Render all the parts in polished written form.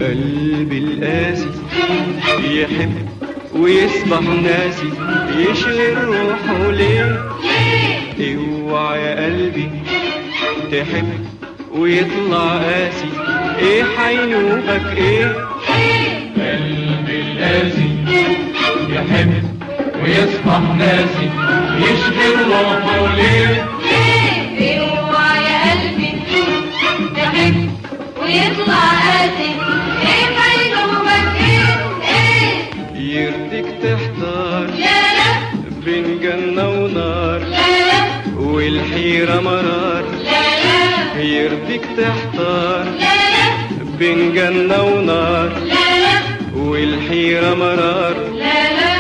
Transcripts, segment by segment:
قلبي القاسي يحب ويصبح ناسي، يشغل روحه ليه؟ اوعى يا قلبي تحب ويطلع قاسي، ايه حينوبك ايه؟ قلبي القاسي يحب ويصبح ناسي، يشغل روحه ليه؟ اوعى يا قلبي تحب ويطلع قاسي، ايه حينوبك ايه؟ يرضيك تحتار لا لا بين جنة ونار، لا لا والحيرة مرار. لا لا يرضيك تحتار لا لا بين جنة ونار، لا لا والحيرة مرار. لا لا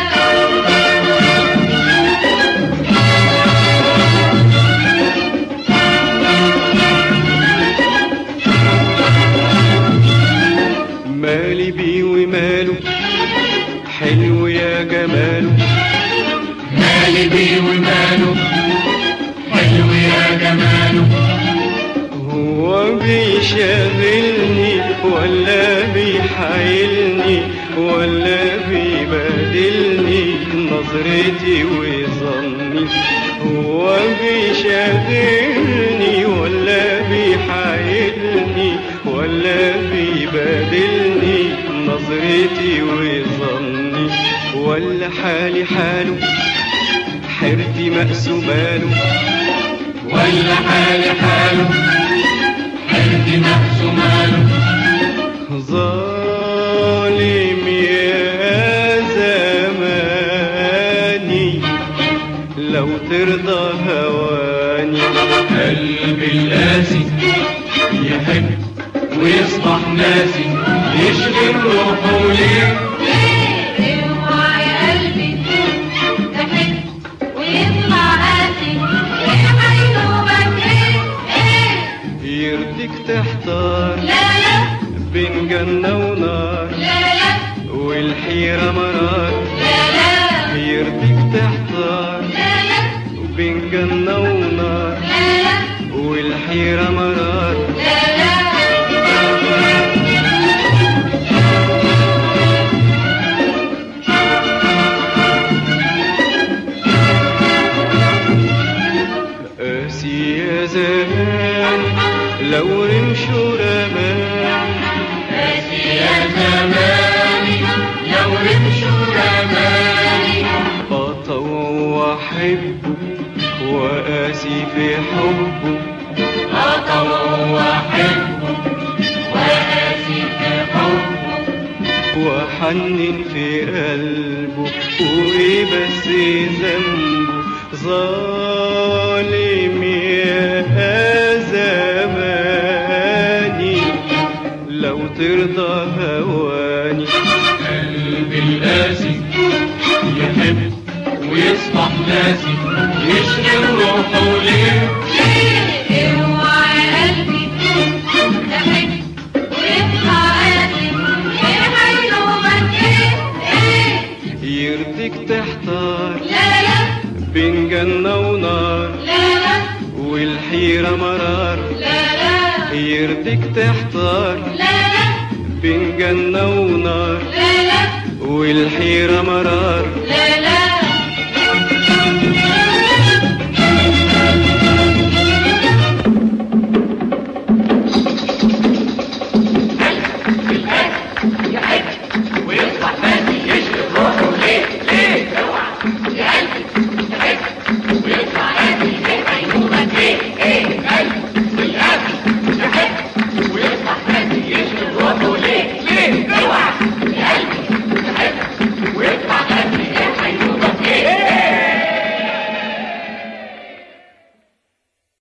مالي بيه وماله حلو يا جماله، مالي بيه وماله حلو يا جماله. هو بيشغلني ولا بيحايلني ولا بيبادلني نظرتي وظني؟ هو بيشغلني ولا بيحايلني ولا بيبادلني نظرتي وظني؟ ولا حالي حاله حيرتي مقسوماله، ولا حالي حاله حيرتي مقسوماله. ظالم يا زماني لو ترضى هواني. قلبي القاسي يحب ويصبح ناسي، يشغل روحه ليه؟ اوعى يا قلبي تحب ويطلع قاسي، ايه حينوبك ايه؟ يرضيك تحتار لا لا بين جنة ونار، لا لا والحيرة مرار. لا لا يرضيك تحتار لا لا بين جنة ونار، لا لا والحيرة مرار. لا لا قاسي يا زمان لو رمشوا رمان، قاسي يا زماني لو رمشوا رماني. أطوع وأحبه وقاسي في حبه، أطوع وأحبه وقاسي في حبه. وحنن في قلبه وإيه بس ذنبه؟ ظالم يا زماني لو ترضى هواني. قلبي القاسي يحب ويصبح ناسي، يشغل روحه ليه؟ اوعى يا قلبي تحب ويطلع قاسي، ايه حينوبك ايه؟ يرضيك تحتار لا لا بين جنة ونار، لا لا والحيرة مرار. لا لا يرضيك تحتار لا لا بين جنة ونار، لا لا والحيرة مرار. لا لا